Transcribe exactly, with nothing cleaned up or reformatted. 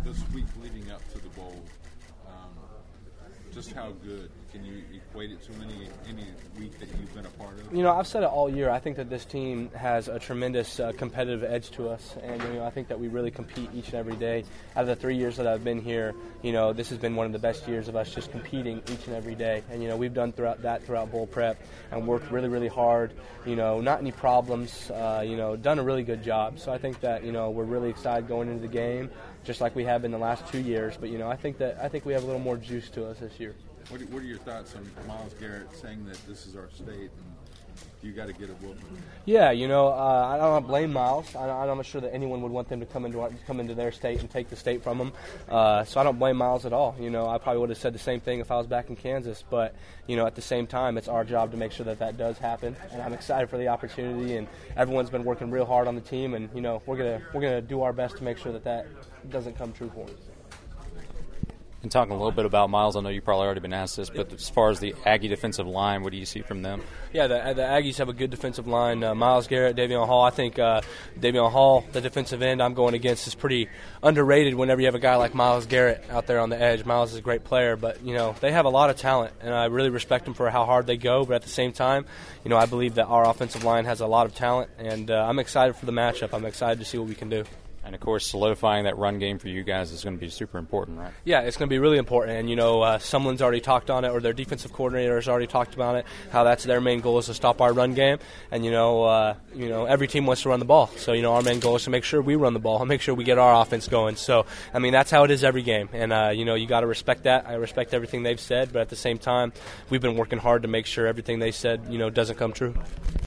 this week leading up to the bowl, um, just how good can you equate it to any any week that you've been a part of? You know, I've said it all year. I think that this team has a tremendous uh, competitive edge to us, and you know, I think that we really compete each and every day. Out of the three years that I've been here, you know, this has been one of the best years of us just competing each and every day. And you know, we've done throughout that throughout bowl prep and worked really, really hard. You know, not any problems. Uh, you know, done a really good job. So I think that you know we're really excited going into the game, just like we have in the last two years. But you know, I think that I think we have a little more juice to us this year. What are, what are your thoughts on Myles Garrett saying that this is our state and you got to get a whooping? Yeah, you know, uh, I don't blame Myles. I, I'm not sure that anyone would want them to come into our, come into their state and take the state from them. Uh, so I don't blame Myles at all. You know, I probably would have said the same thing if I was back in Kansas. But you know, at the same time, it's our job to make sure that that does happen. And I'm excited for the opportunity. And everyone's been working real hard on the team. And you know, we're gonna we're gonna do our best to make sure that that doesn't come true for us. And talking a little bit about Myles, I know you've probably already been asked this, but as far as the Aggie defensive line, what do you see from them? Yeah, the, the Aggies have a good defensive line. Uh, Myles Garrett, Davion Hall. I think uh, Davion Hall, the defensive end I'm going against, is pretty underrated whenever you have a guy like Myles Garrett out there on the edge. Myles is a great player, but, you know, they have a lot of talent, and I really respect them for how hard they go. But at the same time, you know, I believe that our offensive line has a lot of talent, and uh, I'm excited for the matchup. I'm excited to see what we can do. And, of course, solidifying that run game for you guys is going to be super important, right? Yeah, it's going to be really important. And, you know, uh, someone's already talked on it, or their defensive coordinator has already talked about it, how that's their main goal is to stop our run game. And, you know, uh, you know, every team wants to run the ball. So, you know, our main goal is to make sure we run the ball and make sure we get our offense going. So, I mean, that's how it is every game. And, uh, you know, you got to respect that. I respect everything they've said. But at the same time, we've been working hard to make sure everything they said, you know, doesn't come true.